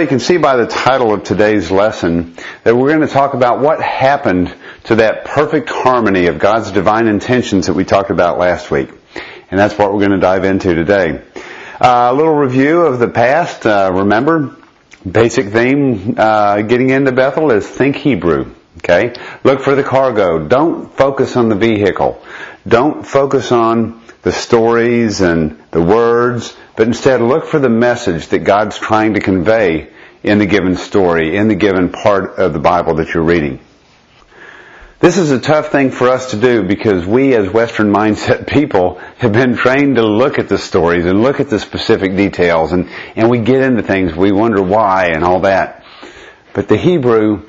Well, you can see by the title of today's lesson that we're going to talk about what happened to that perfect harmony of God's divine intentions that we talked about last week. And that's what we're going to dive into today. A little review of the past. Remember, basic theme getting into Bethel is think Hebrew. Okay? Look for the cargo. Don't focus on the vehicle. Don't focus on the stories and the words, but instead look for the message that God's trying to convey in the given story, in the given part of the Bible that you're reading. This is a tough thing for us to do because we as Western mindset people have been trained to look at the stories and look at the specific details and we get into things, we wonder why and all that. But the Hebrew,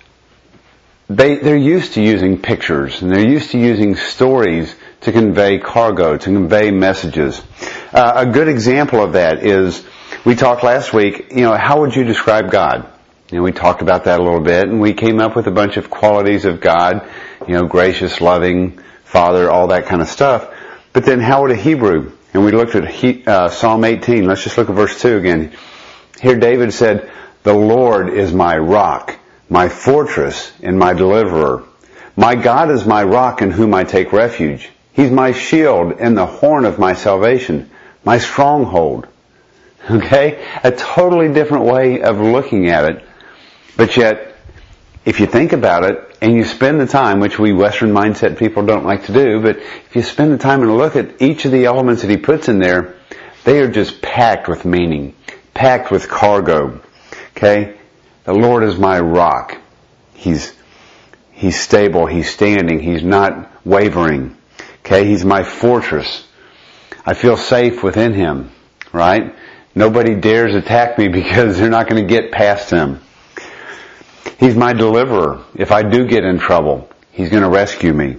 they're used to using pictures and they're used to using stories to convey cargo, to convey messages. A good example of that is, we talked last week, how would you describe God? We talked about that a little bit, and we came up with a bunch of qualities of God, gracious, loving, Father, all that kind of stuff. But then how would a Hebrew? And we looked at Psalm 18. Let's just look at verse 2 again. Here David said, "The Lord is my rock, my fortress, and my deliverer. My God is my rock in whom I take refuge. He's my shield and the horn of my salvation, my stronghold." Okay? A totally different way of looking at it. But yet, if you think about it, and you spend the time, which we Western mindset people don't like to do, but if you spend the time and look at each of the elements that he puts in there, they are just packed with meaning, packed with cargo. Okay? The Lord is my rock. He's stable, He's standing, He's not wavering. Okay? He's my fortress. I feel safe within Him. Right? Nobody dares attack me because they're not going to get past Him. He's my deliverer. If I do get in trouble, He's going to rescue me.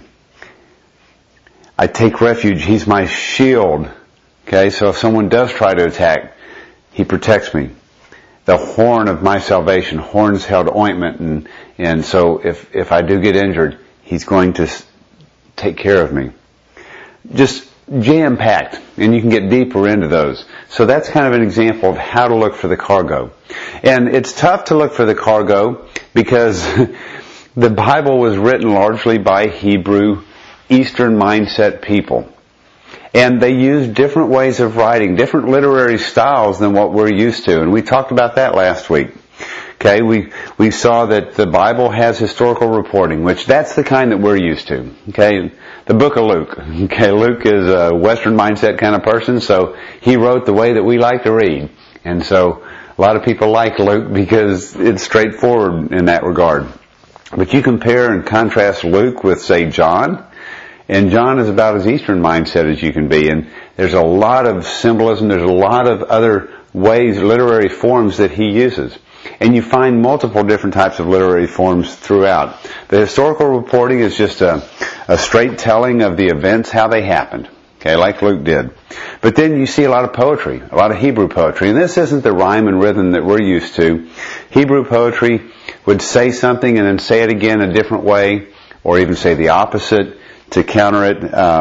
I take refuge. He's my shield. Okay, so if someone does try to attack, He protects me. The horn of my salvation, horns held ointment, and so if I do get injured, He's going to take care of me. Just jam-packed, and you can get deeper into those. So that's kind of an example of how to look for the cargo. And it's tough to look for the cargo because the Bible was written largely by Hebrew, Eastern mindset people. And they used different ways of writing, different literary styles than what we're used to. And we talked about that last week. Okay, we saw that the Bible has historical reporting, which that's the kind that we're used to. Okay, the book of Luke. Okay, Luke is a Western mindset kind of person, so he wrote the way that we like to read. And so a lot of people like Luke because it's straightforward in that regard. But you compare and contrast Luke with, say, John, and John is about as Eastern mindset as you can be. And there's a lot of symbolism, there's a lot of other ways, literary forms that he uses. And you find multiple different types of literary forms throughout. The historical reporting is just a straight telling of the events, how they happened. Okay, like Luke did. But then you see a lot of poetry, a lot of Hebrew poetry. And this isn't the rhyme and rhythm that we're used to. Hebrew poetry would say something and then say it again a different way, or even say the opposite to counter it,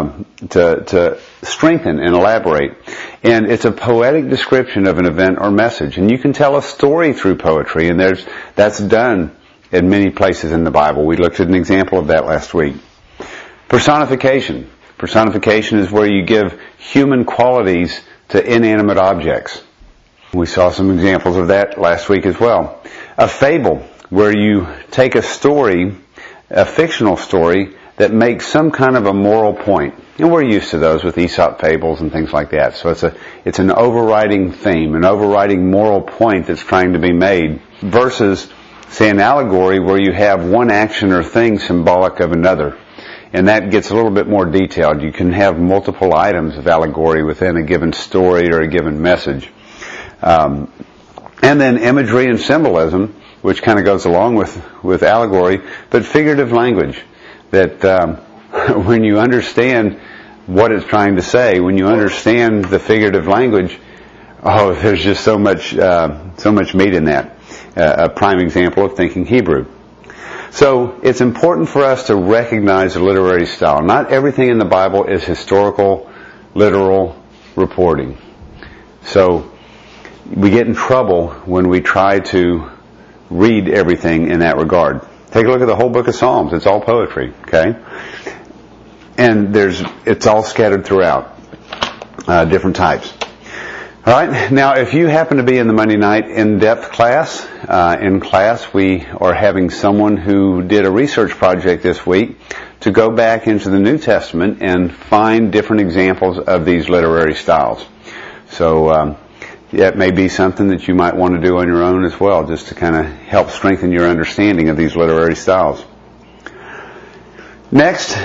to strengthen and elaborate. And it's a poetic description of an event or message. And you can tell a story through poetry, and that's done in many places in the Bible. We looked at an example of that last week. Personification. Personification is where you give human qualities to inanimate objects. We saw some examples of that last week as well. A fable, where you take a story, a fictional story, that makes some kind of a moral point. And we're used to those with Aesop fables and things like that. So it's an overriding theme, an overriding moral point that's trying to be made, versus, say, an allegory where you have one action or thing symbolic of another. And that gets a little bit more detailed. You can have multiple items of allegory within a given story or a given message. And then imagery and symbolism, which kind of goes along with allegory, but figurative language. That when you understand what it's trying to say, when you understand the figurative language, there's just so much meat in that. A prime example of thinking Hebrew. So it's important for us to recognize the literary style. Not everything in the Bible is historical, literal reporting. So we get in trouble when we try to read everything in that regard. Take a look at the whole book of Psalms. It's all poetry, okay? And it's all scattered throughout, different types. All right. Now, if you happen to be in the Monday night in-depth class, we are having someone who did a research project this week to go back into the New Testament and find different examples of these literary styles. So, that may be something that you might want to do on your own as well, just to kind of help strengthen your understanding of these literary styles. Next,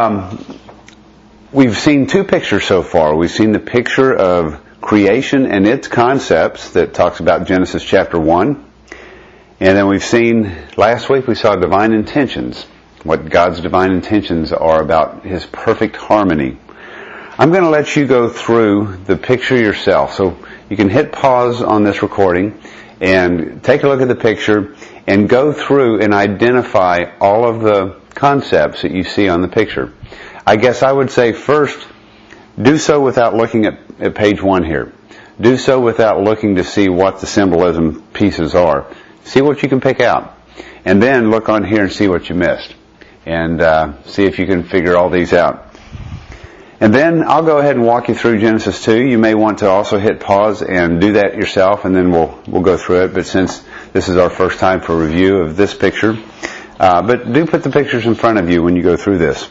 we've seen two pictures so far. We've seen the picture of creation and its concepts that talks about Genesis chapter 1. And then we've seen, last week we saw divine intentions, what God's divine intentions are about His perfect harmony. I'm going to let you go through the picture yourself. So you can hit pause on this recording and take a look at the picture and go through and identify all of the concepts that you see on the picture. I guess I would say first, do so without looking at page 1 here. Do so without looking to see what the symbolism pieces are. See what you can pick out. And then look on here and see what you missed. And see if you can figure all these out. And then I'll go ahead and walk you through Genesis 2. You may want to also hit pause and do that yourself, and then we'll go through it. But since this is our first time for review of this picture, but do put the pictures in front of you when you go through this.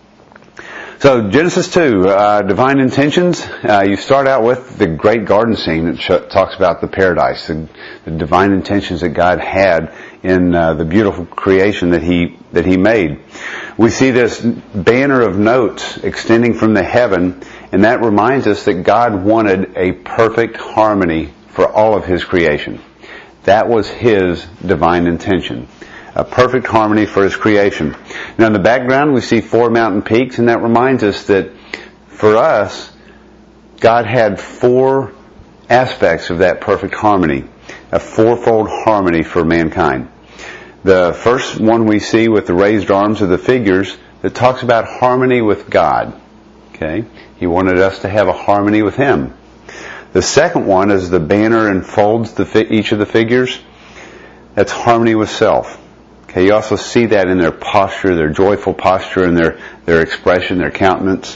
So Genesis 2, divine intentions. You start out with the great garden scene that talks about the paradise, the divine intentions that God had in the beautiful creation that He made. We see this banner of notes extending from the heaven, and that reminds us that God wanted a perfect harmony for all of His creation. That was His divine intention. A perfect harmony for His creation. Now in the background we see 4 mountain peaks, and that reminds us that for us, God had 4 aspects of that perfect harmony. A fourfold harmony for mankind. The first one we see with the raised arms of the figures that talks about harmony with God. Okay? He wanted us to have a harmony with Him. The second one is the banner enfolds each of the figures. That's harmony with self. Okay, you also see that in their posture, their joyful posture, and their expression, their countenance.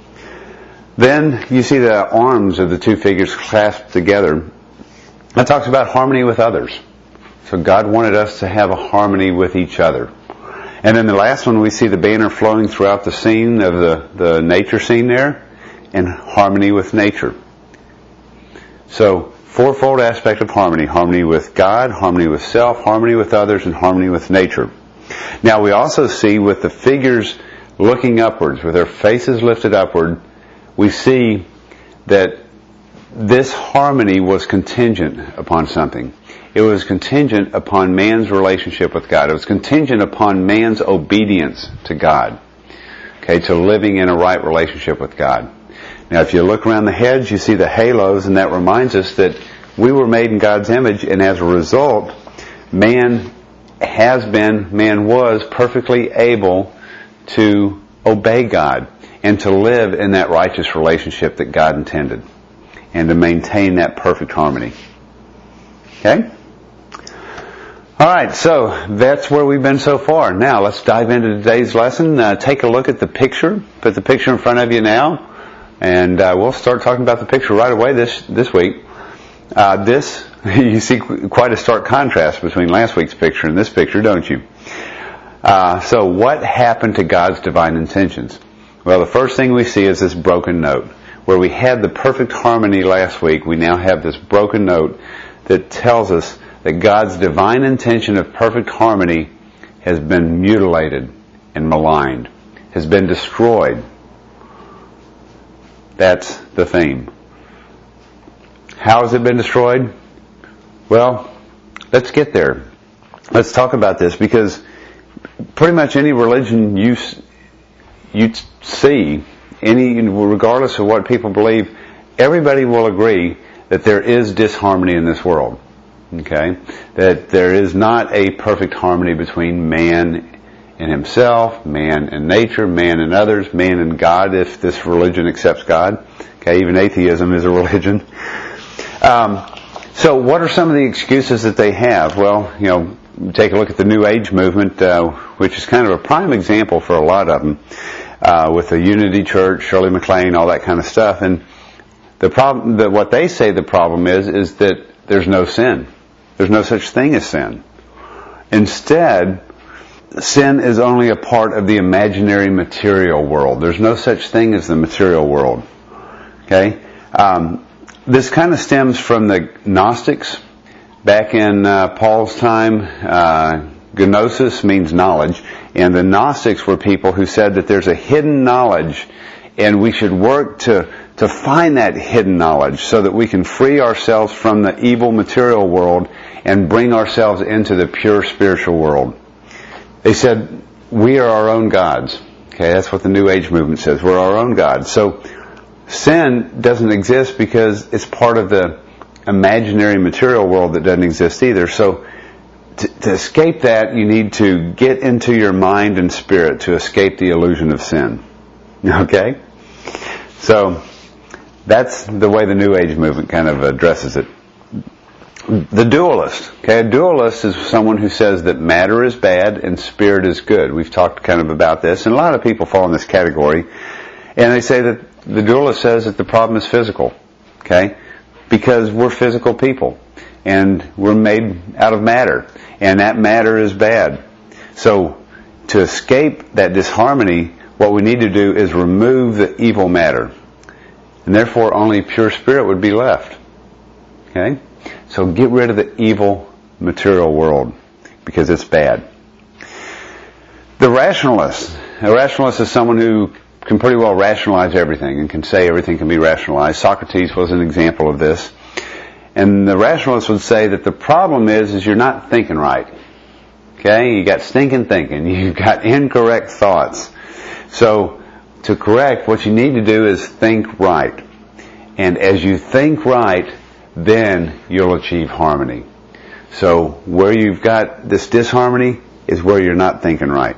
Then you see the arms of the 2 figures clasped together. That talks about harmony with others. So God wanted us to have a harmony with each other. And then the last one, we see the banner flowing throughout the scene of the nature scene there, and harmony with nature. So, fourfold aspect of harmony. Harmony with God, harmony with self, harmony with others, and harmony with nature. Now we also see with the figures looking upwards, with their faces lifted upward, we see that this harmony was contingent upon something. It was contingent upon man's relationship with God. It was contingent upon man's obedience to God. Okay, to living in a right relationship with God. Now, if you look around the heads, you see the halos, and that reminds us that we were made in God's image, and as a result, man was perfectly able to obey God and to live in that righteous relationship that God intended, and to maintain that perfect harmony. Okay? Alright, so that's where we've been so far. Now, let's dive into today's lesson. Take a look at the picture. Put the picture in front of you now. And we'll start talking about the picture right away this week. You see quite a stark contrast between last week's picture and this picture, don't you? So what happened to God's divine intentions? Well, the first thing we see is this broken note. Where we had the perfect harmony last week, we now have this broken note that tells us that God's divine intention of perfect harmony has been mutilated and maligned, has been destroyed. That's the theme. How has it been destroyed? Well, let's get there. Let's talk about this, because pretty much any religion you see, regardless of what people believe, everybody will agree that there is disharmony in this world. Okay? That there is not a perfect harmony between man and himself, man and nature, man and others, man and God, if this religion accepts God. Okay, even atheism is a religion. So what are some of the excuses that they have? Well, take a look at the New Age movement, which is kind of a prime example for a lot of them, with the Unity Church, Shirley MacLaine, all that kind of stuff. And the problem, what they say the problem is that there's no sin. There's no such thing as sin. Instead, sin is only a part of the imaginary material world. There's no such thing as the material world. Okay? This kind of stems from the Gnostics. Back in Paul's time, gnosis means knowledge, and the Gnostics were people who said that there's a hidden knowledge, and we should work to find that hidden knowledge so that we can free ourselves from the evil material world and bring ourselves into the pure spiritual world. They said, we are our own gods. Okay, that's what the New Age movement says. We're our own gods. So sin doesn't exist because it's part of the imaginary material world that doesn't exist either. So to escape that, you need to get into your mind and spirit to escape the illusion of sin. Okay? So that's the way the New Age movement kind of addresses it. The dualist. Okay, a dualist is someone who says that matter is bad and spirit is good. We've talked kind of about this, and a lot of people fall in this category. And they say that the dualist says that the problem is physical. Okay? Because we're physical people. And we're made out of matter. And that matter is bad. So, to escape that disharmony, what we need to do is remove the evil matter. And therefore, only pure spirit would be left. Okay? So get rid of the evil material world, because it's bad. The rationalist. A rationalist is someone who can pretty well rationalize everything and can say everything can be rationalized. Socrates was an example of this. And the rationalist would say that the problem is you're not thinking right. Okay? You got stinking thinking. You've got incorrect thoughts. So, to correct, what you need to do is think right. And as you think right, then you'll achieve harmony. So, where you've got this disharmony is where you're not thinking right.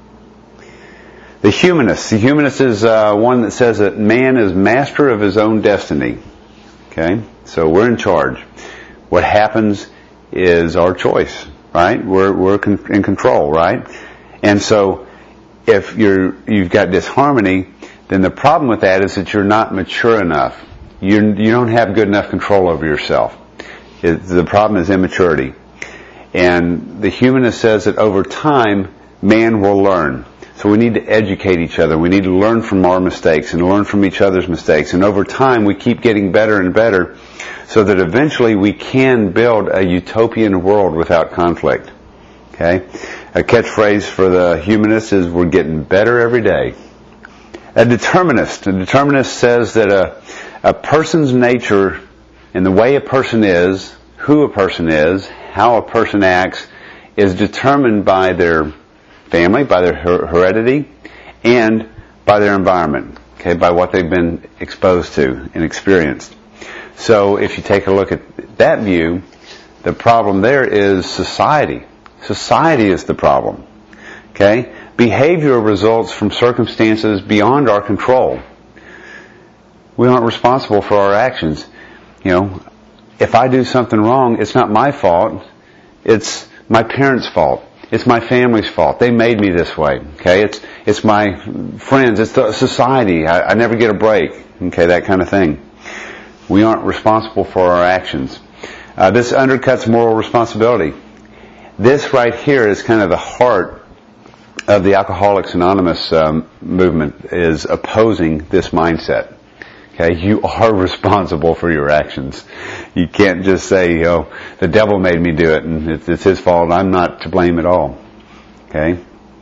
The humanist. The humanist is one that says that man is master of his own destiny. Okay? So we're in charge. What happens is our choice, right? We're in control, right? And so if you've got disharmony, then the problem with that is that you're not mature enough. You don't have good enough control over yourself. The problem is immaturity. And the humanist says that over time, man will learn. So we need to educate each other. We need to learn from our mistakes and learn from each other's mistakes. And over time, we keep getting better and better so that eventually we can build a utopian world without conflict. Okay? A catchphrase for the humanist is, we're getting better every day. A determinist. A determinist says that a person's nature and the way a person is, who a person is, how a person acts, is determined by their family, by their heredity, and by their environment. Okay, by what they've been exposed to and experienced. So if you take a look at that view, the problem there is society. Society is the problem. Okay? Behavior results from circumstances beyond our control. We aren't responsible for our actions. If I do something wrong, it's not my fault. It's my parents' fault. It's my family's fault. They made me this way. Okay? It's my friends. It's the society. I never get a break. Okay? That kind of thing. We aren't responsible for our actions. This undercuts moral responsibility. This right here is kind of the heart of the Alcoholics Anonymous movement, is opposing this mindset. Okay, you are responsible for your actions. You can't just say, the devil made me do it and it's his fault. I'm not to blame at all. Okay.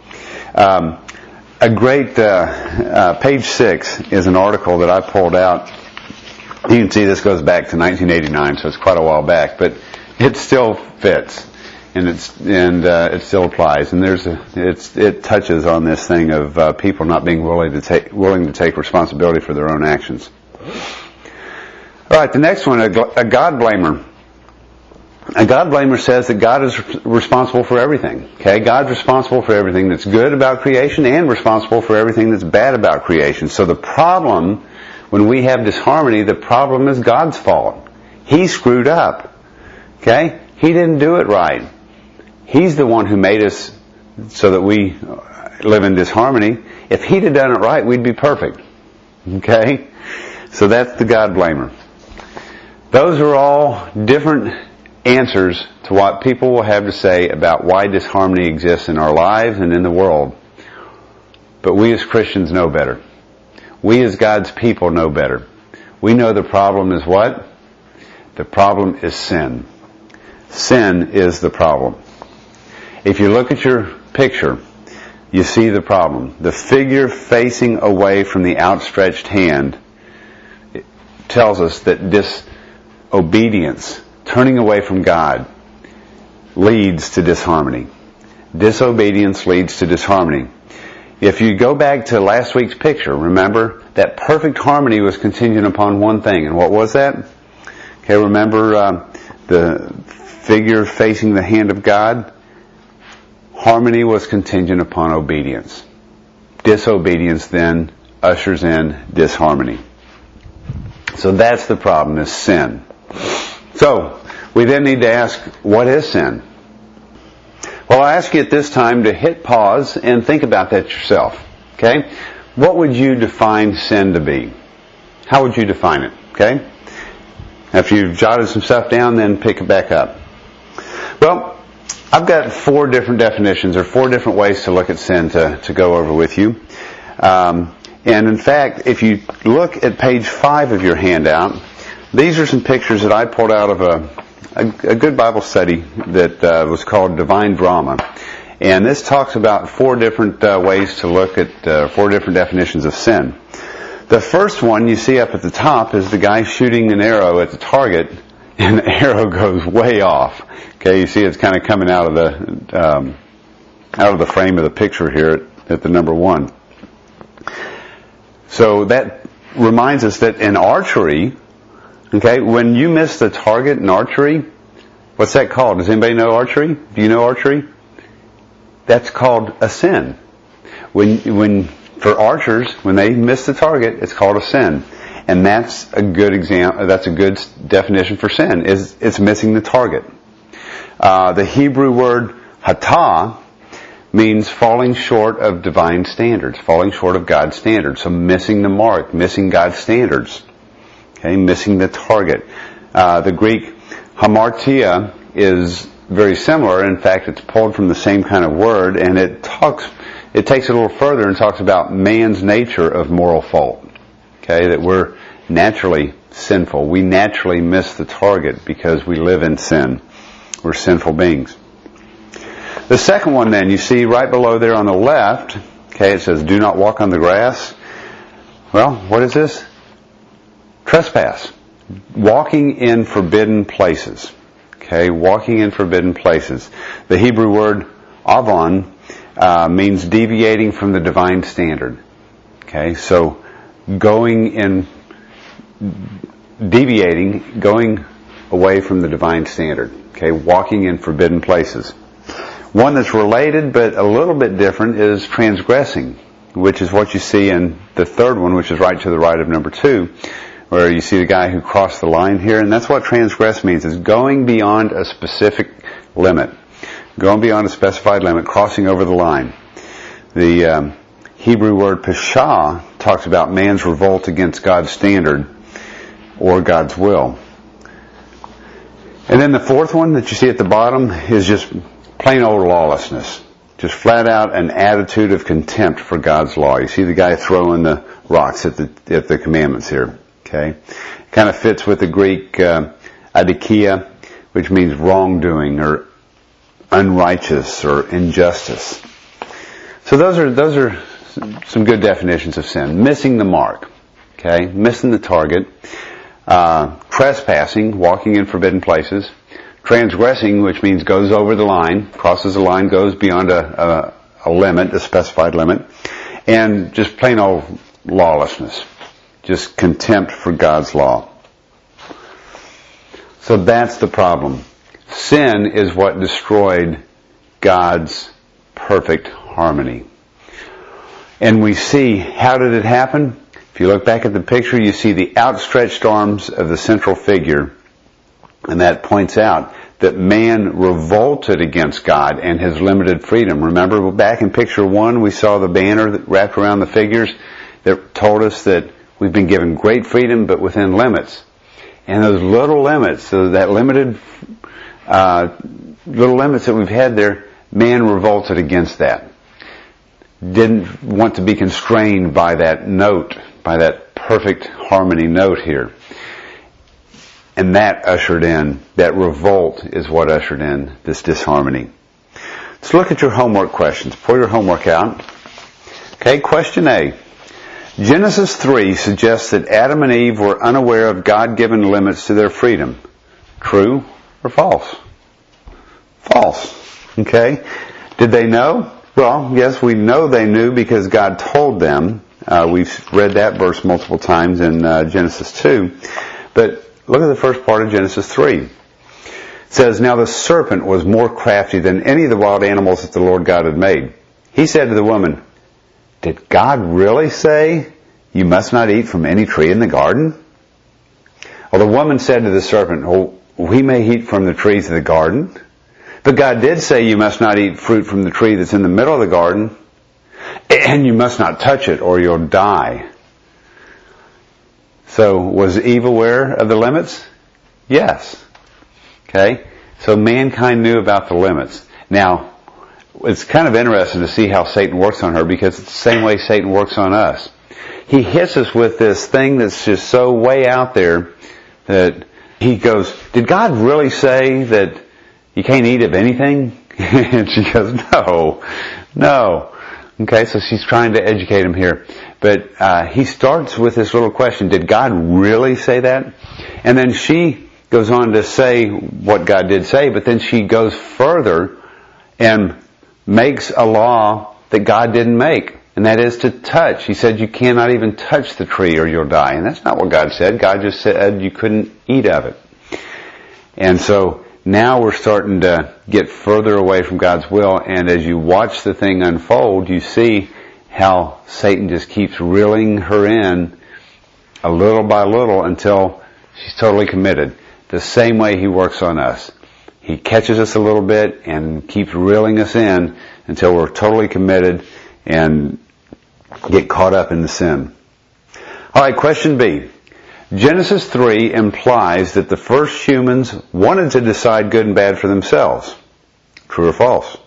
A great page 6 is an article that I pulled out. You can see this goes back to 1989, so it's quite a while back, but it still fits and it still applies. And it touches on this thing of people not being willing to take responsibility for their own actions. All right, the next one, a God blamer. A God blamer says that God is responsible for everything. Okay, God's responsible for everything that's good about creation and responsible for everything that's bad about creation. So the problem, when we have disharmony, the problem is God's fault. He screwed up. Okay? He didn't do it right. He's the one who made us so that we live in disharmony. If He'd have done it right, we'd be perfect. Okay? So that's the God blamer. Those are all different answers to what people will have to say about why disharmony exists in our lives and in the world. But we as Christians know better. We as God's people know better. We know the problem is what? The problem is sin. Sin is the problem. If you look at your picture, you see the problem. The figure facing away from the outstretched hand tells us that disobedience, turning away from God, leads to disharmony. Disobedience leads to disharmony. If you go back to last week's picture, remember that perfect harmony was contingent upon one thing. And what was that? Okay, remember the figure facing the hand of God? Harmony was contingent upon obedience. Disobedience then ushers in disharmony. So that's the problem, is sin. So, we then need to ask, what is sin? Well, I ask you at this time to hit pause and think about that yourself. Okay? What would you define sin to be? How would you define it? Okay? After you've jotted some stuff down, then pick it back up. Well, I've got 4 different definitions, or 4 different ways to look at sin to go over with you. And in fact, if you look at page 5 of your handout, these are some pictures that I pulled out of a good Bible study that was called Divine Drama. And this talks about 4 different ways to look at 4 different definitions of sin. The first one you see up at the top is the guy shooting an arrow at the target, and the arrow goes way off. Okay, you see it's kind of coming out of the frame of the picture here at the number 1. So that reminds us that in archery, okay, when you miss the target in archery, what's that called? Does anybody know archery? Do you know archery? That's called a sin. For archers, when they miss the target, it's called a sin. And that's a good example, that's a good definition for sin, is it's missing the target. The Hebrew word hatah means falling short of divine standards, falling short of God's standards. So missing the mark, missing God's standards. Okay, missing the target. The Greek hamartia is very similar. In fact, it's pulled from the same kind of word, and it takes it a little further and talks about man's nature of moral fault. Okay, that we're naturally sinful. We naturally miss the target because we live in sin. We're sinful beings. The second one then, you see right below there on the left, okay, it says, do not walk on the grass. Well, what is this? Trespass. Walking in forbidden places. Okay, walking in forbidden places. The Hebrew word avon means deviating from the divine standard. Okay, so going away from the divine standard. Okay, walking in forbidden places. One that's related but a little bit different is transgressing, which is what you see in the third one, which is right to the right of number 2, where you see the guy who crossed the line here, and that's what transgress means, is going beyond a specific limit. Going beyond a specified limit, crossing over the line. The Hebrew word pesha talks about man's revolt against God's standard or God's will. And then the fourth one that you see at the bottom is just plain old lawlessness. Just flat out an attitude of contempt for God's law. You see the guy throwing the rocks at the commandments here. Okay? Kind of fits with the Greek adikia, which means wrongdoing or unrighteous or injustice. So those are some good definitions of sin. Missing the mark. Okay? Missing the target. Trespassing, walking in forbidden places. Transgressing, which means goes over the line, crosses the line, goes beyond a limit, a specified limit. And just plain old lawlessness. Just contempt for God's law. So that's the problem. Sin is what destroyed God's perfect harmony. And we see, how did it happen? If you look back at the picture, you see the outstretched arms of the central figure, and that points out that man revolted against God and his limited freedom. Remember back in picture 1, we saw the banner that wrapped around the figures that told us that we've been given great freedom but within limits. And those little limits, so that limited little limits that we've had there, man revolted against that. Didn't want to be constrained by that note, by that perfect harmony note here. And that revolt is what ushered in this disharmony. Let's look at your homework questions. Pull your homework out. Okay, question A. Genesis 3 suggests that Adam and Eve were unaware of God-given limits to their freedom. True or false? False. Okay. Did they know? Well, yes, we know they knew because God told them. We've read that verse multiple times in Genesis 2. But look at the first part of Genesis 3. It says, Now the serpent was more crafty than any of the wild animals that the Lord God had made. He said to the woman, Did God really say, You must not eat from any tree in the garden? Well, the woman said to the serpent, Oh, we may eat from the trees of the garden, but God did say you must not eat fruit from the tree that's in the middle of the garden, and you must not touch it or you'll die. So, was Eve aware of the limits? Yes. Okay? So mankind knew about the limits. Now, it's kind of interesting to see how Satan works on her because it's the same way Satan works on us. He hits us with this thing that's just so way out there that he goes, Did God really say that you can't eat of anything? And she goes, No. Okay, so she's trying to educate him here. But he starts with this little question, Did God really say that? And then she goes on to say what God did say, but then she goes further and makes a law that God didn't make, and that is to touch. He said you cannot even touch the tree or you'll die. And that's not what God said. God just said you couldn't eat of it. And so now we're starting to get further away from God's will, and as you watch the thing unfold, you see how Satan just keeps reeling her in a little by little until she's totally committed. The same way he works on us. He catches us a little bit and keeps reeling us in until we're totally committed and get caught up in the sin. Alright, question B. Genesis 3 implies that the first humans wanted to decide good and bad for themselves. True or false?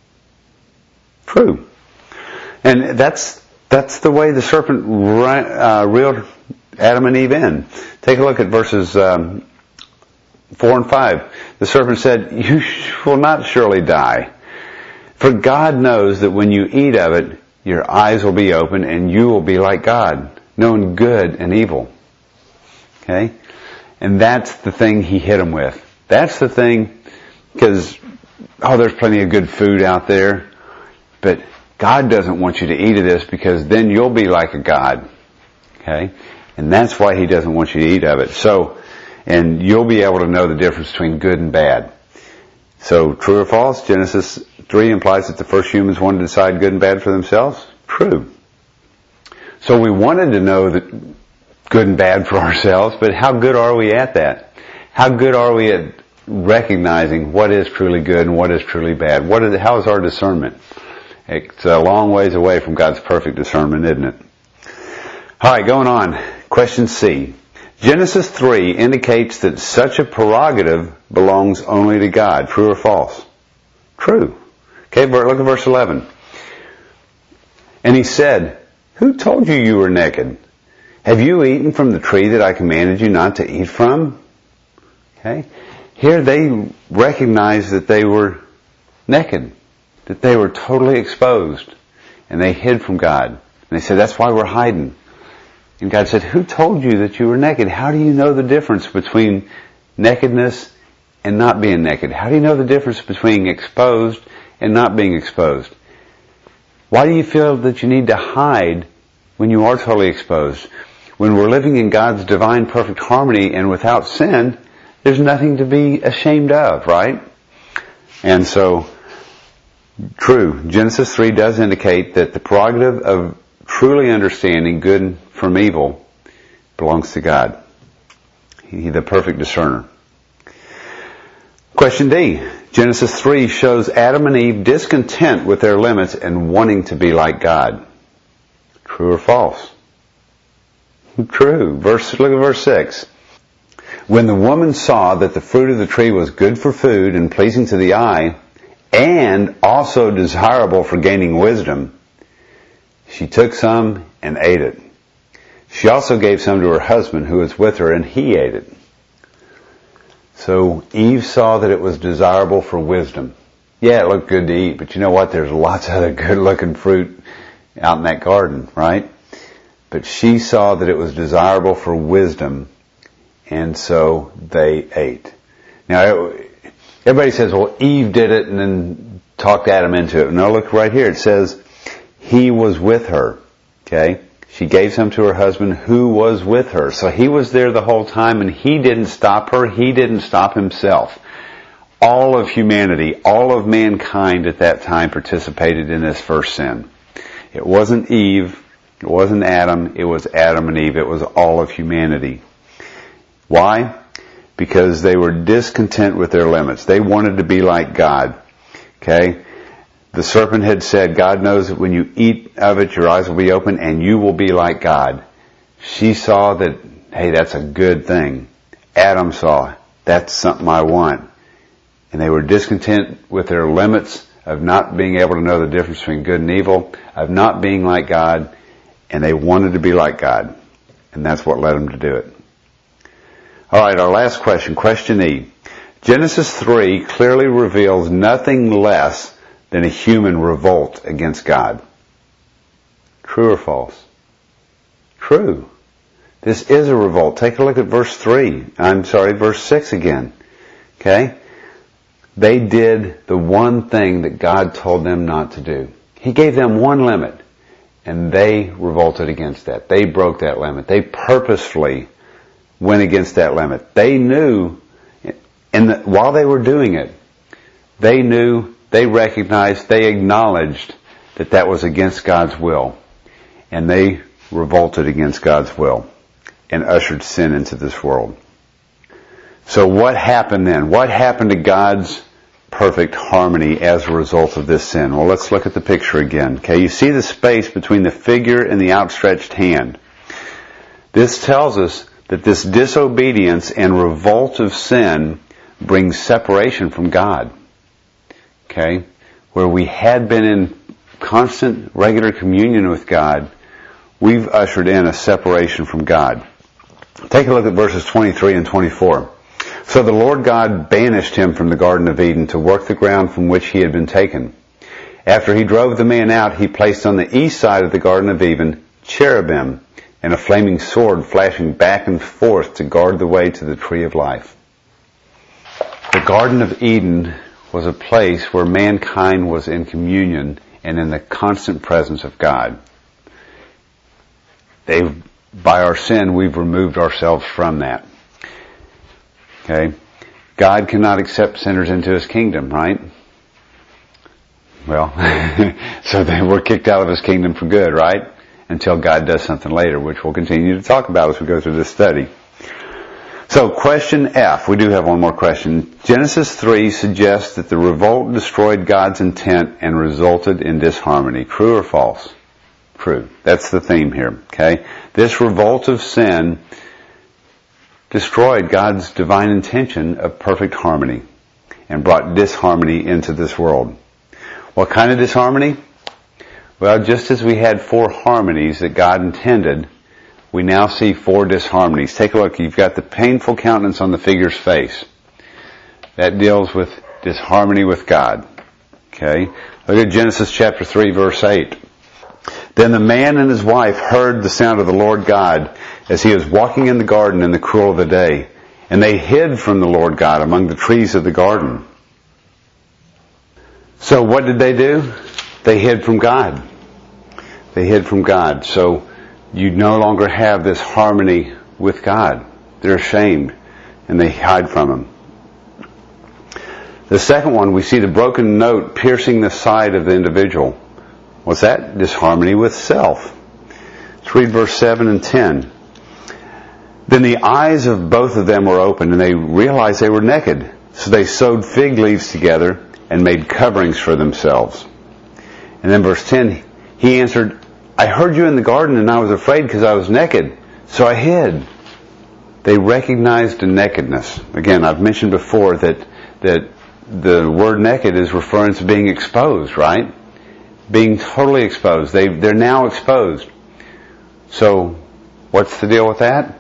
True. And that's the way the serpent reeled Adam and Eve in. Take a look at verses 4 and 5. The serpent said, You will not surely die. For God knows that when you eat of it, your eyes will be open and you will be like God, knowing good and evil. Okay? And that's the thing he hit him with. That's the thing, because, there's plenty of good food out there, but God doesn't want you to eat of this because then you'll be like a God. Okay? And that's why he doesn't want you to eat of it. So, and you'll be able to know the difference between good and bad. So, true or false? Genesis 3 implies that the first humans wanted to decide good and bad for themselves? True. So we wanted to know that good and bad for ourselves, but how good are we at that? How good are we at recognizing what is truly good and what is truly bad? How is our discernment? It's a long ways away from God's perfect discernment, isn't it? Alright, going on. Question C. Genesis 3 indicates that such a prerogative belongs only to God. True or false? True. Okay, look at verse 11. And he said, Who told you you were naked? Have you eaten from the tree that I commanded you not to eat from? Okay. Here they recognized that they were naked, that they were totally exposed, and they hid from God. And they said, That's why we're hiding. And God said, Who told you that you were naked? How do you know the difference between nakedness and not being naked? How do you know the difference between exposed and not being exposed? Why do you feel that you need to hide when you are totally exposed? When we're living in God's divine perfect harmony and without sin, there's nothing to be ashamed of, right? And so, true, Genesis 3 does indicate that the prerogative of truly understanding good from evil belongs to God. He's the perfect discerner. Question D. Genesis 3 shows Adam and Eve discontent with their limits and wanting to be like God. True or false? True. Look at verse 6. When the woman saw that the fruit of the tree was good for food and pleasing to the eye, and also desirable for gaining wisdom, she took some and ate it. She also gave some to her husband who was with her, and he ate it. So Eve saw that it was desirable for wisdom. Yeah, it looked good to eat, but you know what? There's lots of other good looking fruit out in that garden, right? But she saw that it was desirable for wisdom, and so they ate. Now, everybody says, well, Eve did it and then talked Adam into it. No, look right here. It says, he was with her. Okay? She gave some to her husband who was with her. So he was there the whole time, and he didn't stop her. He didn't stop himself. All of humanity, all of mankind at that time participated in this first sin. It wasn't Eve. It wasn't Adam. It was Adam and Eve. It was all of humanity. Why? Because they were discontent with their limits. They wanted to be like God. Okay? The serpent had said, God knows that when you eat of it, your eyes will be open and you will be like God. She saw that, hey, that's a good thing. Adam saw, that's something I want. And they were discontent with their limits of not being able to know the difference between good and evil, of not being like God, and they wanted to be like God. And that's what led them to do it. Alright, our last question, question E. Genesis 3 clearly reveals nothing less than a human revolt against God. True or false? True. This is a revolt. Take a look at verse 6 again. Okay? They did the one thing that God told them not to do. He gave them one limit, and they revolted against that. They broke that limit. They purposefully went against that limit. They knew, and while they were doing it, they knew, they recognized, they acknowledged that that was against God's will. And they revolted against God's will and ushered sin into this world. So what happened then? What happened to God's perfect harmony as a result of this sin? Well, let's look at the picture again. Okay, you see the space between the figure and the outstretched hand. This tells us that this disobedience and revolt of sin brings separation from God. Okay? Where we had been in constant, regular communion with God, we've ushered in a separation from God. Take a look at verses 23 and 24. So the Lord God banished him from the Garden of Eden to work the ground from which he had been taken. After he drove the man out, he placed on the east side of the Garden of Eden cherubim and a flaming sword flashing back and forth to guard the way to the tree of life. The Garden of Eden was a place where mankind was in communion and in the constant presence of God. By our sin, we've removed ourselves from that. Okay? God cannot accept sinners into his kingdom, right? Well, so they were kicked out of his kingdom for good, right? Until God does something later, which we'll continue to talk about as we go through this study. So, question F. We do have one more question. Genesis 3 suggests that the revolt destroyed God's intent and resulted in disharmony. True or false? True. That's the theme here, okay? This revolt of sin destroyed God's divine intention of perfect harmony and brought disharmony into this world. What kind of disharmony? Well, just as we had 4 harmonies that God intended, we now see 4 disharmonies. Take a look. You've got the painful countenance on the figure's face. That deals with disharmony with God. Okay? Look at Genesis chapter 3, verse 8. Then the man and his wife heard the sound of the Lord God as he was walking in the garden in the cool of the day. And they hid from the Lord God among the trees of the garden. So what did they do? They hid from God. They hid from God. So you no longer have this harmony with God. They're ashamed and they hide from Him. The second one, we see the broken note piercing the side of the individual. What's that? Disharmony with self. Let's read verse 7 and 10. Then the eyes of both of them were opened and they realized they were naked. So they sewed fig leaves together and made coverings for themselves. And then verse 10, he answered, I heard you in the garden and I was afraid because I was naked, so I hid. They recognized a nakedness. Again, I've mentioned before that the word naked is referring to being exposed, right? Being totally exposed. They're now exposed. So, what's the deal with that?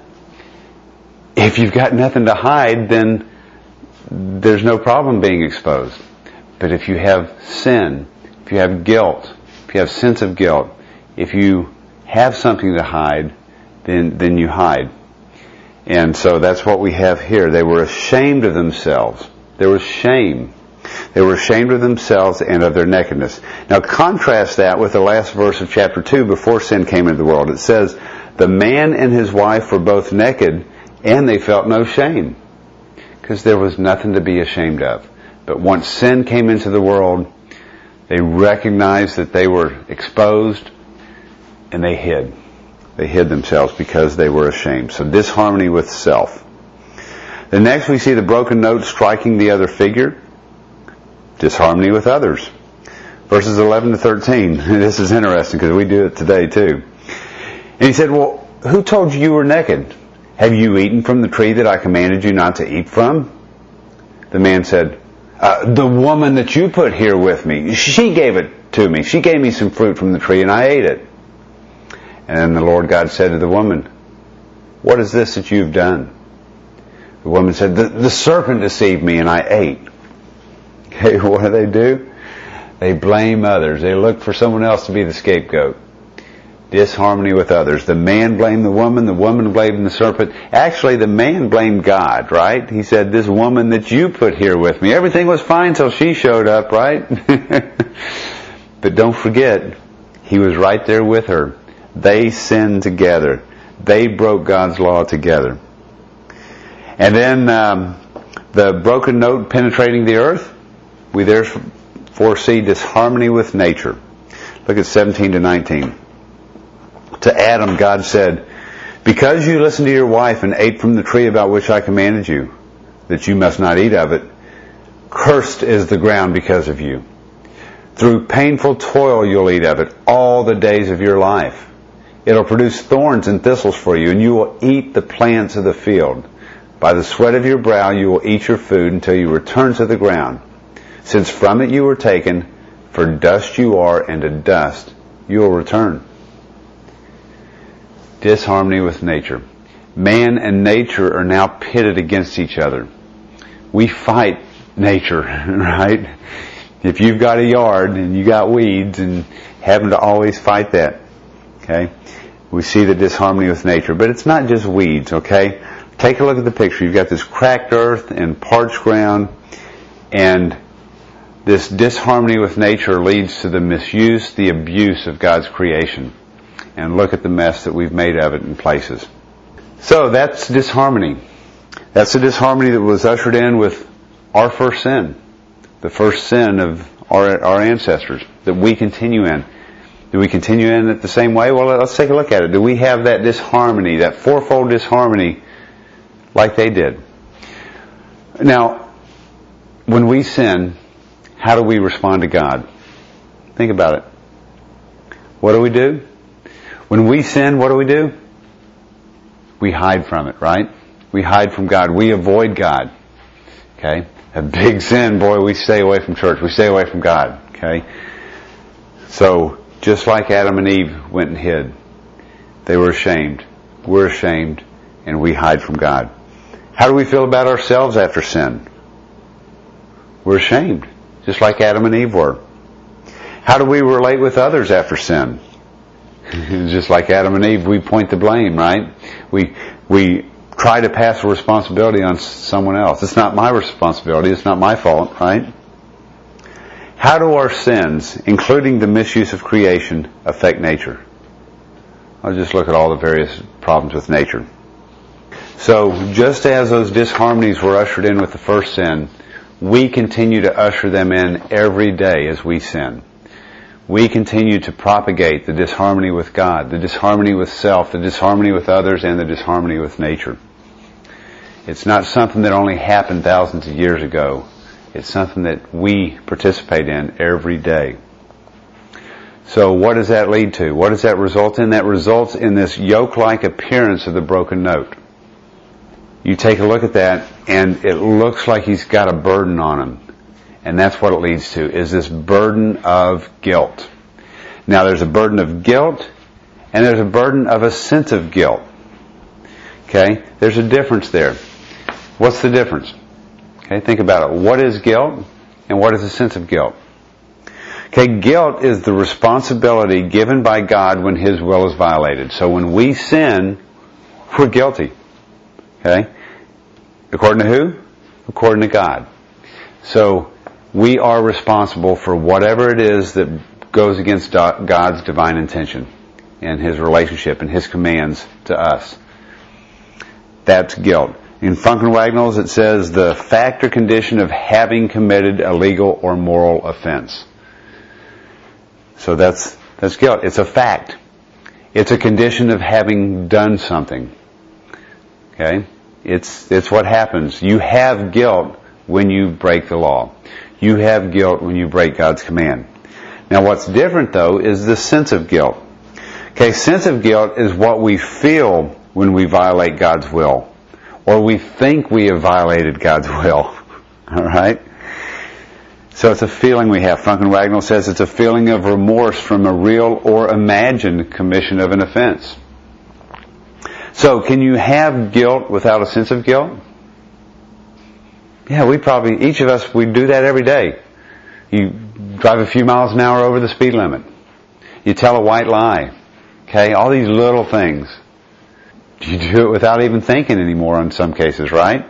If you've got nothing to hide, then there's no problem being exposed. But if you have sin, if you have guilt, if you have sense of guilt, if you have something to hide, then you hide. And so that's what we have here. They were ashamed of themselves. There was shame. They were ashamed of themselves and of their nakedness. Now contrast that with the last verse of chapter 2 before sin came into the world. It says, the man and his wife were both naked and they felt no shame. Because there was nothing to be ashamed of. But once sin came into the world, they recognized that they were exposed and they hid. They hid themselves because they were ashamed. So disharmony with self. Then next we see the broken note striking the other figure. Disharmony with others. Verses 11 to 13. This is interesting because we do it today too. And he said, well, who told you were naked? Have you eaten from the tree that I commanded you not to eat from? The man said, the woman that you put here with me, she gave it to me. She gave me some fruit from the tree and I ate it. And then the Lord God said to the woman, what is this that you've done? The woman said, the serpent deceived me and I ate. Okay, what do? They blame others. They look for someone else to be the scapegoat. Disharmony with others. The man blamed the woman blamed the serpent. Actually, the man blamed God, right? He said, this woman that you put here with me, everything was fine till she showed up, right? But don't forget, he was right there with her. They sinned together. They broke God's law together. And then the broken note penetrating the earth, we therefore see disharmony with nature. Look at 17 to 19. To Adam, God said, because you listened to your wife and ate from the tree about which I commanded you, that you must not eat of it, cursed is the ground because of you. Through painful toil you'll eat of it all the days of your life. It'll produce thorns and thistles for you, and you will eat the plants of the field. By the sweat of your brow you will eat your food until you return to the ground. Since from it you were taken, for dust you are, and to dust you will return. Disharmony with nature. Man and nature are now pitted against each other. We fight nature, right? If you've got a yard and you got weeds and having to always fight that, okay? We see the disharmony with nature. But it's not just weeds, okay? Take a look at the picture. You've got this cracked earth and parched ground, and this disharmony with nature leads to the misuse, the abuse of God's creation. And look at the mess that we've made of it in places. So that's disharmony. That's the disharmony that was ushered in with our first sin. The first sin of our ancestors that we continue in. Do we continue in it the same way? Well, let's take a look at it. Do we have that disharmony, that fourfold disharmony like they did? Now, when we sin, how do we respond to God? Think about it. What do? When we sin, what do? We hide from it, right? We hide from God. We avoid God. Okay? A big sin, boy, we stay away from church. We stay away from God. Okay? So, just like Adam and Eve went and hid, they were ashamed. We're ashamed, and we hide from God. How do we feel about ourselves after sin? We're ashamed, just like Adam and Eve were. How do we relate with others after sin? Just like Adam and Eve, we point the blame, right? We try to pass the responsibility on someone else. It's not my responsibility. It's not my fault, right? How do our sins, including the misuse of creation, affect nature? I'll just look at all the various problems with nature. So, just as those disharmonies were ushered in with the first sin, we continue to usher them in every day as we sin. We continue to propagate the disharmony with God, the disharmony with self, the disharmony with others, and the disharmony with nature. It's not something that only happened thousands of years ago. It's something that we participate in every day. So what does that lead to? What does that result in? That results in this yoke-like appearance of the broken note. You take a look at that, and it looks like he's got a burden on him. And that's what it leads to, is this burden of guilt. Now there's a burden of guilt, and there's a burden of a sense of guilt. Okay? There's a difference there. What's the difference? Okay, think about it. What is guilt, and what is a sense of guilt? Okay, guilt is the responsibility given by God when His will is violated. So when we sin, we're guilty. Okay? According to who? According to God. So we are responsible for whatever it is that goes against God's divine intention and His relationship and His commands to us. That's guilt. In Funk and Wagnalls it says the fact or condition of having committed a legal or moral offense. So that's guilt. It's a fact. It's a condition of having done something. Okay? It's what happens. You have guilt when you break the law. You have guilt when you break God's command. Now what's different though is the sense of guilt. Okay, sense of guilt is what we feel when we violate God's will. Or we think we have violated God's will. Alright? So it's a feeling we have. Funk and Wagnall says it's a feeling of remorse from a real or imagined commission of an offense. So can you have guilt without a sense of guilt? Yeah, each of us, we do that every day. You drive a few miles an hour over the speed limit. You tell a white lie. Okay, all these little things. You do it without even thinking anymore in some cases, right?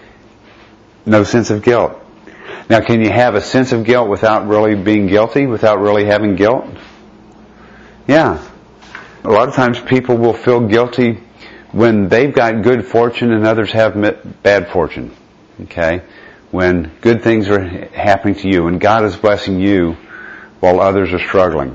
No sense of guilt. Now, can you have a sense of guilt without really being guilty, without really having guilt? Yeah. A lot of times people will feel guilty when they've got good fortune and others have bad fortune. Okay? When good things are happening to you and God is blessing you while others are struggling.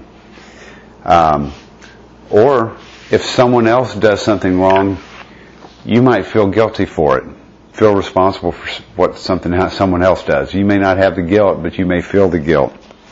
Or if someone else does something wrong, you might feel guilty for it. Feel responsible for what someone else does. You may not have the guilt, but you may feel the guilt.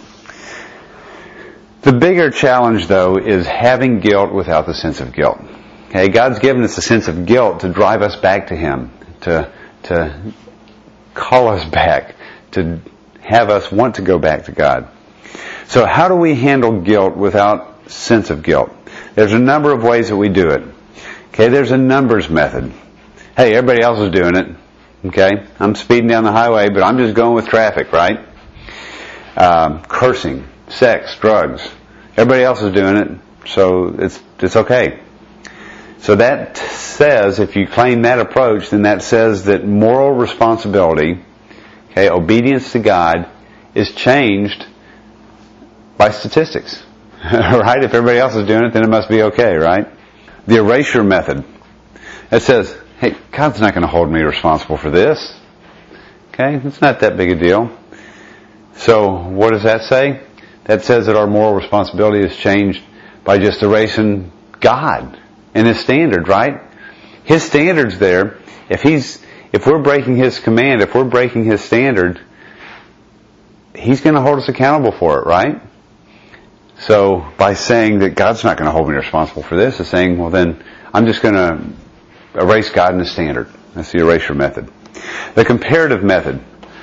The bigger challenge, though, is having guilt without the sense of guilt. Okay, God's given us a sense of guilt to drive us back to Him, to call us back, to have us want to go back to God. So how do we handle guilt without sense of guilt? There's a number of ways that we do it. Okay, there's a numbers method. Hey, everybody else is doing it. Okay, I'm speeding down the highway, but I'm just going with traffic, right? Cursing, sex, drugs. Everybody else is doing it, so it's okay. So that says, if you claim that approach, then that says that moral responsibility, okay, obedience to God, is changed by statistics. Right? If everybody else is doing it, then it must be okay, right? The erasure method. It says, hey, God's not going to hold me responsible for this. Okay? It's not that big a deal. So, what does that say? That says that our moral responsibility is changed by just erasing God and His standard, right? His standard's there. If we're breaking His command, if we're breaking His standard, He's going to hold us accountable for it, right? So, by saying that God's not going to hold me responsible for this, is saying, well then, I'm just going to erase God and His standard. That's the erasure method. The comparative method.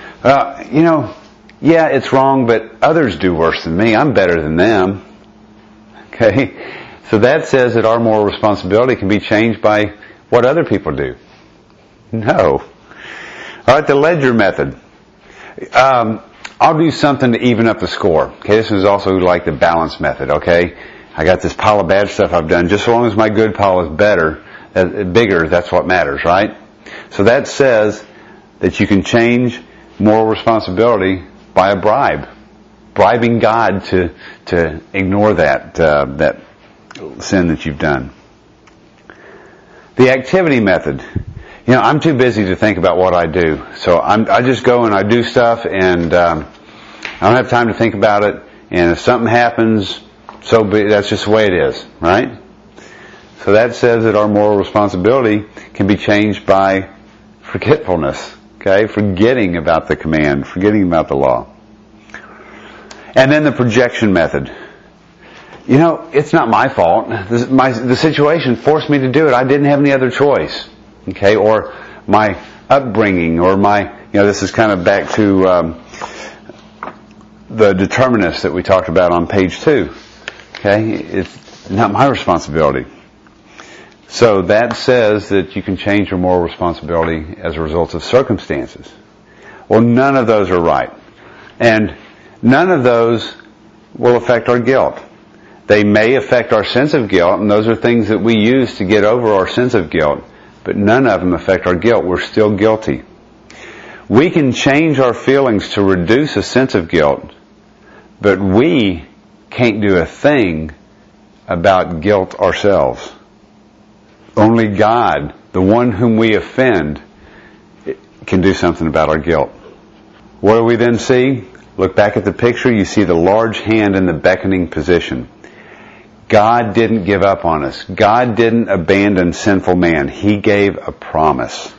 Yeah, it's wrong, but others do worse than me. I'm better than them. Okay? So that says that our moral responsibility can be changed by what other people do. No. Alright, the ledger method. I'll do something to even up the score. Okay, this is also like the balance method, okay? I got this pile of bad stuff I've done. Just so long as my good pile is bigger, that's what matters, right? So that says that you can change moral responsibility by a bribe. Bribing God to ignore that sin that you've done. The activity method. I'm too busy to think about what I do. So I just go and I do stuff and I don't have time to think about it. And if something happens, that's just the way it is, right? So that says that our moral responsibility can be changed by Forgetfulness. Okay? Forgetting about the command. Forgetting about the law. And then the projection method. You know, it's not my fault. The situation forced me to do it. I didn't have any other choice. Okay? Or my upbringing, or this is kind of back to the determinists that we talked about on page 2. Okay? It's not my responsibility. So that says that you can change your moral responsibility as a result of circumstances. Well, none of those are right. And none of those will affect our guilt. They may affect our sense of guilt, and those are things that we use to get over our sense of guilt, but none of them affect our guilt. We're still guilty. We can change our feelings to reduce a sense of guilt, but we can't do a thing about guilt ourselves. Only God, the one whom we offend, can do something about our guilt. What do we then see? Look back at the picture. You see the large hand in the beckoning position. God didn't give up on us. God didn't abandon sinful man. He gave a promise.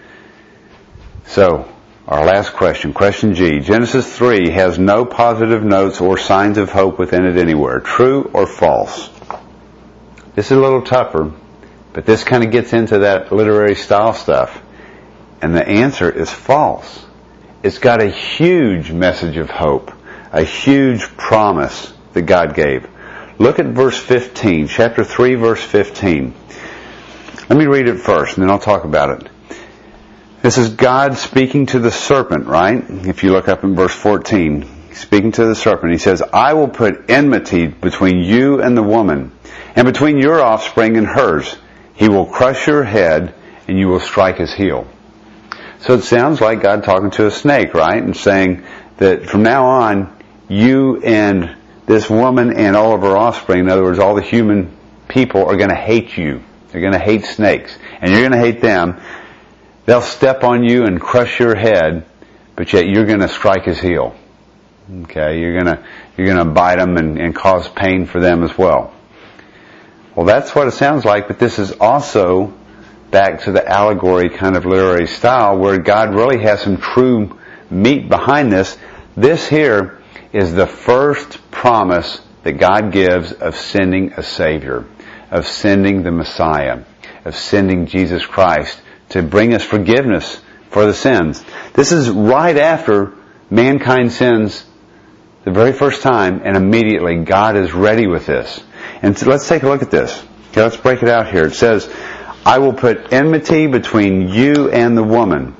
So, our last question, question G. Genesis 3 has no positive notes or signs of hope within it anywhere. True or false? This is a little tougher, but this kind of gets into that literary style stuff. And the answer is false. It's got a huge message of hope, a huge promise that God gave. Look at verse 15, chapter 3, verse 15. Let me read it first, and then I'll talk about it. This is God speaking to the serpent, right? If you look up in verse 14, speaking to the serpent, he says, I will put enmity between you and the woman, and between your offspring and hers. He will crush your head, and you will strike his heel. So it sounds like God talking to a snake, right? And saying that from now on, you and this woman and all of her offspring, in other words, all the human people, are going to hate you. They're going to hate snakes. And you're going to hate them. They'll step on you and crush your head, but yet you're going to strike his heel. Okay? You're going to bite them and cause pain for them as well. Well, that's what it sounds like, but this is also back to the allegory kind of literary style where God really has some true meat behind this. This here is the first promise that God gives of sending a Savior, of sending the Messiah, of sending Jesus Christ to bring us forgiveness for the sins. This is right after mankind sins the very first time, and immediately God is ready with this. And so let's take a look at this. Okay, let's break it out here. It says, I will put enmity between you and the woman.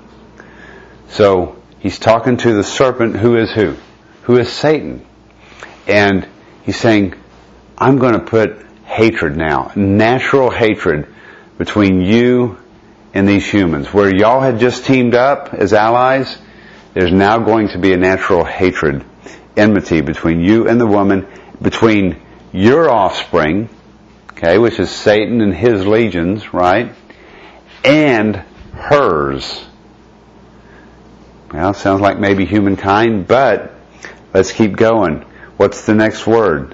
So he's talking to the serpent, who is who? Who is Satan. And he's saying, I'm going to put hatred now, natural hatred between you and these humans. Where y'all had just teamed up as allies, there's now going to be a natural hatred, enmity between you and the woman, between your offspring, okay, which is Satan and his legions, right, and hers. Well, sounds like maybe humankind, but let's keep going. What's the next word?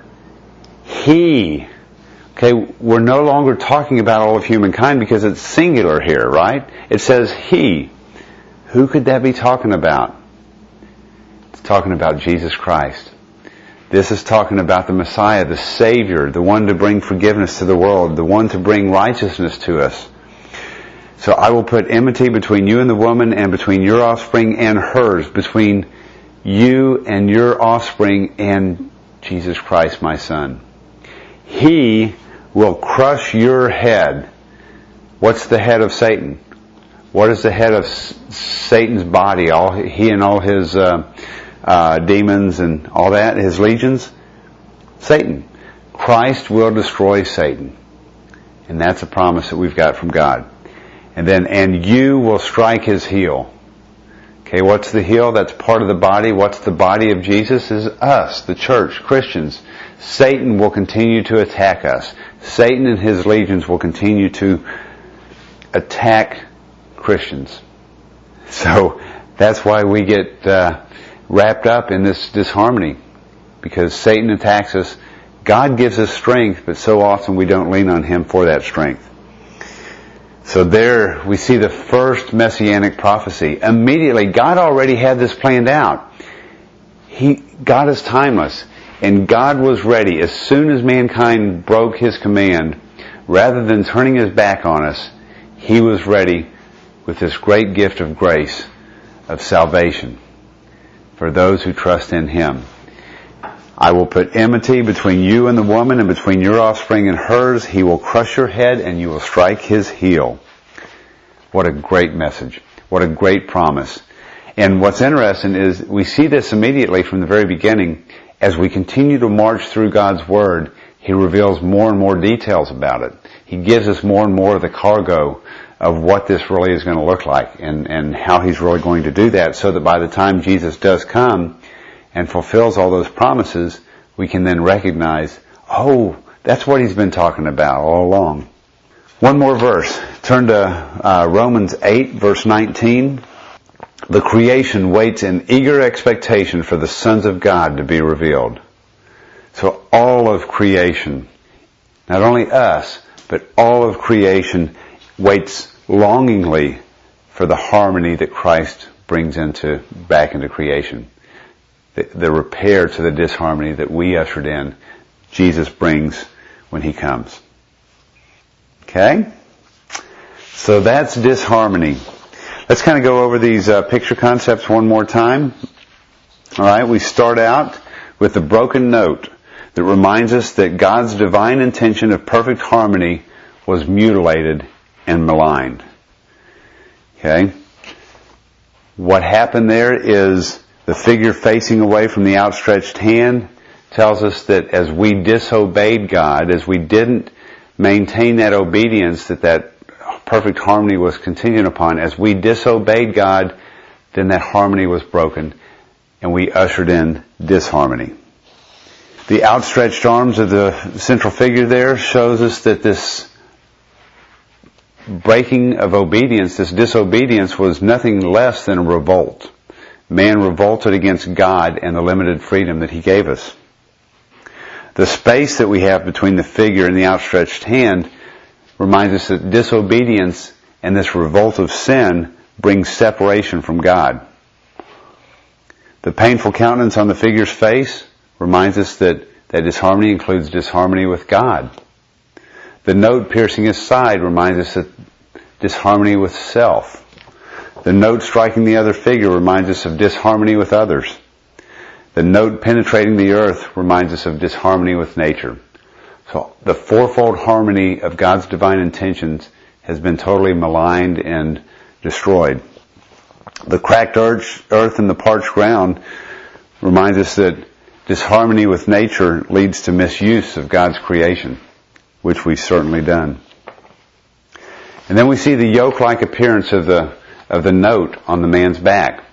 He. Okay, we're no longer talking about all of humankind because it's singular here, right? It says he. Who could that be talking about? It's talking about Jesus Christ. This is talking about the Messiah, the Savior, the one to bring forgiveness to the world, the one to bring righteousness to us. So I will put enmity between you and the woman, and between your offspring and hers, between you and your offspring and Jesus Christ, my Son. He will crush your head. What's the head of Satan? What is the head of Satan's body? He and all his demons and all that, his legions? Satan. Christ will destroy Satan. And that's a promise that we've got from God. And then, and you will strike his heel. Okay, what's the heel? That's part of the body. What's the body of Jesus? Is us, the church, Christians. Satan will continue to attack us. Satan and his legions will continue to attack Christians. So that's why we get wrapped up in this disharmony, because Satan attacks us. God gives us strength, but so often we don't lean on him for that strength. So there we see the first messianic prophecy. Immediately, God already had this planned out. God is timeless, and God was ready as soon as mankind broke His command. Rather than turning His back on us, He was ready with this great gift of grace, of salvation, for those who trust in Him. I will put enmity between you and the woman, and between your offspring and hers. He will crush your head, and you will strike his heel. What a great message. What a great promise. And what's interesting is we see this immediately from the very beginning. As we continue to march through God's Word, He reveals more and more details about it. He gives us more and more of the cargo of what this really is going to look like, and how He's really going to do that, so that by the time Jesus does come and fulfills all those promises, we can then recognize, oh, that's what He's been talking about all along. One more verse. Turn to Romans 8, verse 19. The creation waits in eager expectation for the sons of God to be revealed. So all of creation, not only us, but all of creation waits longingly for the harmony that Christ brings back into creation. The repair to the disharmony that we ushered in, Jesus brings when He comes. Okay? So that's disharmony. Let's kind of go over these picture concepts one more time. Alright, we start out with the broken note that reminds us that God's divine intention of perfect harmony was mutilated and maligned. Okay? What happened there is the figure facing away from the outstretched hand tells us that as we disobeyed God, as we didn't maintain that obedience that perfect harmony was contingent upon, as we disobeyed God, then that harmony was broken and we ushered in disharmony. The outstretched arms of the central figure there shows us that this breaking of obedience, this disobedience, was nothing less than a revolt. Man revolted against God and the limited freedom that He gave us. The space that we have between the figure and the outstretched hand reminds us that disobedience and this revolt of sin brings separation from God. The painful countenance on the figure's face reminds us that disharmony includes disharmony with God. The note piercing his side reminds us that disharmony with self. The note striking the other figure reminds us of disharmony with others. The note penetrating the earth reminds us of disharmony with nature. So the fourfold harmony of God's divine intentions has been totally maligned and destroyed. The cracked earth and the parched ground reminds us that disharmony with nature leads to misuse of God's creation, which we've certainly done. And then we see the yoke-like appearance of the note on the man's back.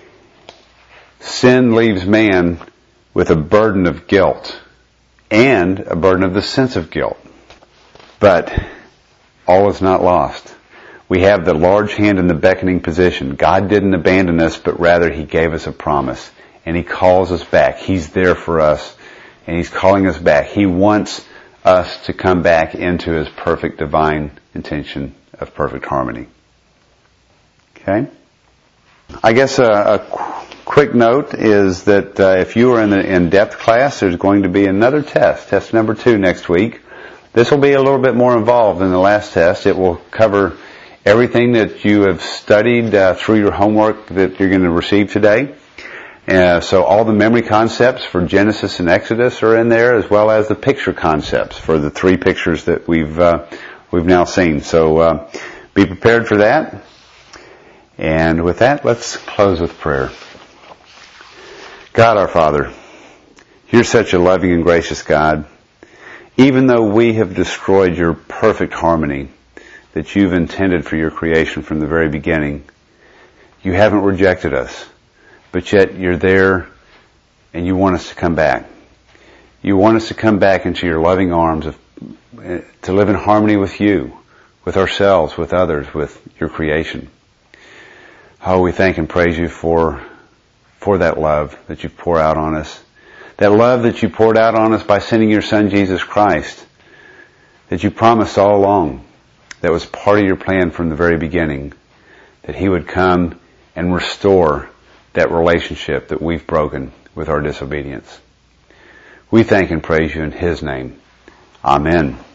Sin leaves man with a burden of guilt and a burden of the sense of guilt. But all is not lost. We have the large hand in the beckoning position. God didn't abandon us, but rather He gave us a promise. And He calls us back. He's there for us. And He's calling us back. He wants us to come back into His perfect divine intention of perfect harmony. Okay? I guess a quick note is that if you are in the in-depth class, there's going to be another test number 2 next week. This will be a little bit more involved than the last test. It will cover everything that you have studied through your homework that you're going to receive today. So all the memory concepts for Genesis and Exodus are in there, as well as the picture concepts for the 3 pictures that we've now seen. So be prepared for that. And with that, let's close with prayer. God our Father, You're such a loving and gracious God. Even though we have destroyed Your perfect harmony that You've intended for Your creation from the very beginning, You haven't rejected us. But yet You're there and You want us to come back. You want us to come back into Your loving arms to live in harmony with You, with ourselves, with others, with Your creation. Oh, we thank and praise You for that love that You pour out on us. That love that You poured out on us by sending Your Son, Jesus Christ, that You promised all along. that was part of your plan from the very beginning, that He would come and restore that relationship that we've broken with our disobedience. We thank and praise You in His name. Amen.